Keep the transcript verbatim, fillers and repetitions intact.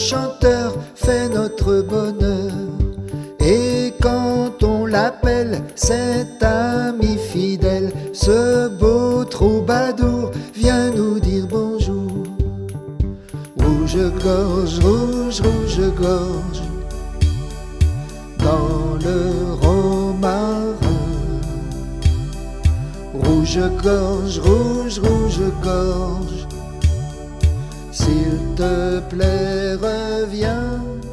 chanteur fait notre bonheur. Et quand on l'appelle, cet ami fidèle, ce beau troubadour vient nous dire bonjour. Rouge-gorge, rouge, rouge-gorge, dans le romarin. Rouge-gorge, rouge, rouge-gorge, s'il te plaît, reviens.